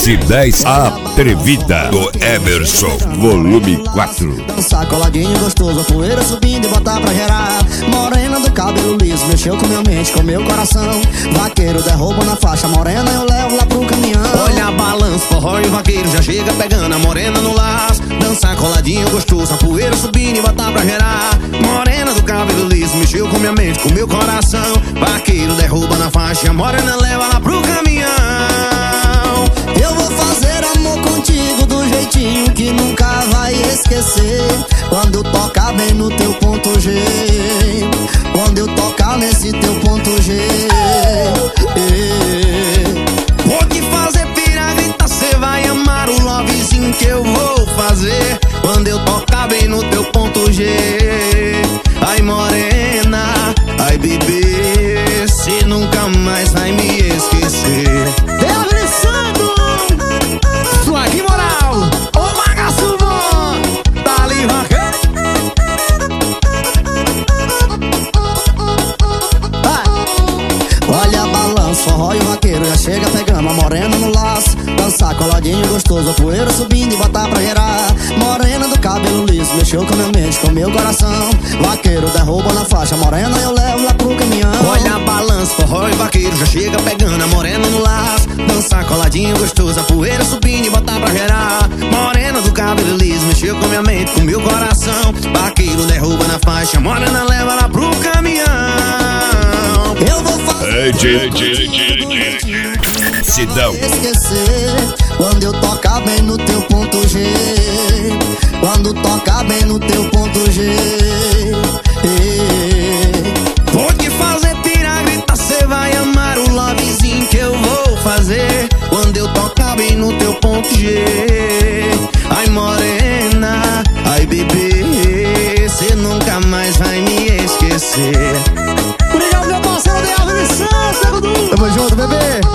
S10 Atrevida do Emerson, volume 4. Dançar coladinho gostoso, poeira subindo e botar pra gerar. Morena do cabelo liso, mexeu com minha mente, com meu coração. Vaqueiro derruba na faixa, morena eu levo lá pro caminhão. Olha, balanço, forró e vaqueiro já chega pegando a morena no laço. Dançar coladinho gostoso, a poeira subindo e botar pra gerar. Morena do cabelo liso, mexeu com minha mente, com meu coração. Vaqueiro derruba na faixa, a morena leva lá pro caminhão. Eu vou fazer amor contigo do jeitinho que nunca vai esquecer. Quando eu tocar bem no teu ponto G, quando eu tocar nesse teu ponto G. Vou te fazer pirar, grita, cê vai amar o lovezinho que eu vou fazer. Quando eu tocar bem no teu ponto G. Ai morena, ai bebê, cê nunca mais vai me esquecer. Que moral! Ô bagaço bom! Tá ali, vaqueiro! Olha, balanço, forró e o vaqueiro já chega pegando a morena no laço. Dançar coladinho gostoso, a poeira subindo e botar pra gerar. Morena do cabelo liso, mexeu com minha mente, com meu coração. Vaqueiro derruba na faixa, morena eu levo lá pro caminhão. Olha, balanço, forró e vaqueiro já chega pegando a morena no laço. Dançar coladinho gostoso, a poeira subindo e botar pra gerar. Morena do cabelo liso, mexeu com minha mente, com meu coração. Vaqueiro derruba na faixa, morena leva lá pro caminhão. Eu vou fazer Sidão. esquecer quando eu tocar bem no teu ponto G, quando tocar bem no teu ponto G. Vou te fazer pirar, grita, cê vai amar o lovezinho que eu vou fazer. Quando eu tocar bem no teu ponto G. Ai morena, ai bebê, cê nunca mais vai me esquecer. Obrigado, meu parceiro de Árvore Santos, Dudu. Tamo junto, bebê.